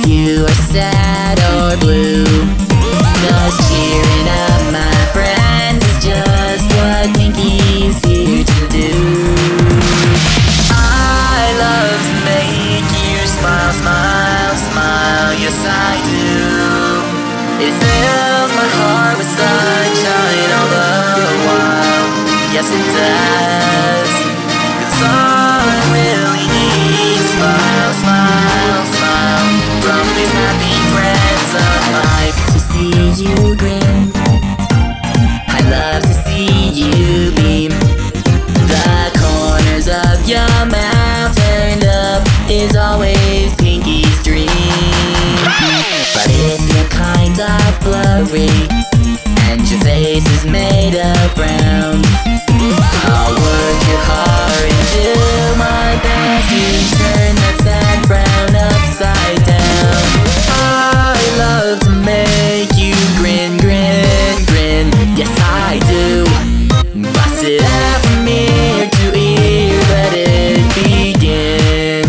you are sad or blue. 'Cause cheering up my friends is just what Pinky's here to do. I love to make you smile, smile, smile, yes I do. It fills my heart with sunshine all the while, yes it does. 'Cause all I really need is smile, smile, smile from these happy friends of mine. I like to see you grin, I love to see you beam. The corners of your mouth turned up is always Pinky's dream. But if you're kind of blurry and your face is made of brown, I'll work your hard and do my best to turn that sad frown upside down. I love to make you grin, grin, grin, yes I do. Bust it out from ear to ear, let it begin.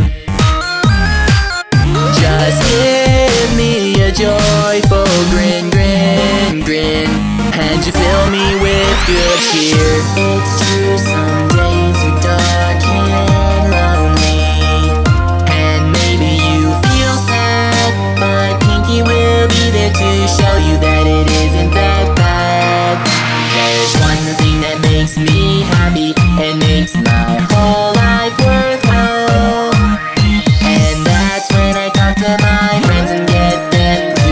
Just give me a joyful grin, grin, grin, and you fill me with good cheer. It's true, some days are dark and lonely, and maybe you feel sad, but Pinky will be there to show you that it isn't that bad. There's one thing that makes me happy and makes my whole life worthwhile, and that's when I talk to my friends and get them to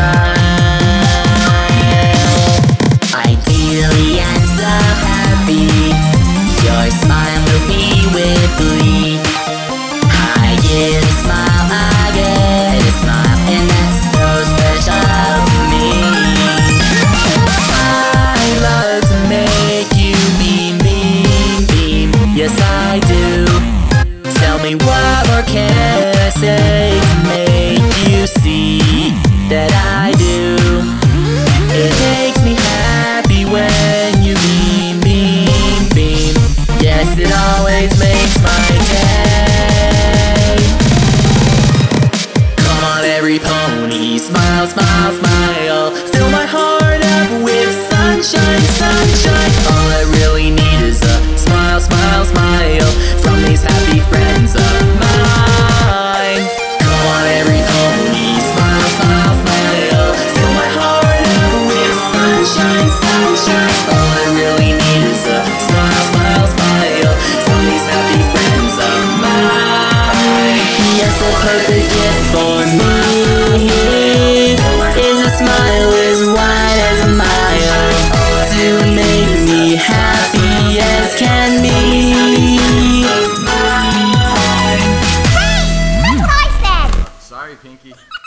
smile. Ideally and so happy, your smile fills me with glee. I get a smile, I get a smile, and that's so special to me. I love to make you beam, beam, beam, yes I do. Tell me what more can I say to make you see that I do. It makes me happy when you beam, beam, beam, yes it always makes my day. Come on every pony, smile, smile, smile, fill my heart up with sunshine, sunshine. All I really need is a smile, smile, smile from these happy friends of mine. Come on every pony, smile, smile, smile, fill my heart up with sunshine, sunshine. All I really need is a smile, smile, smile from these happy friends of mine. Yes, a perfect gift for me is a smile as wide as a mile to make me happy as can be. That's what I said! Sorry, Pinky.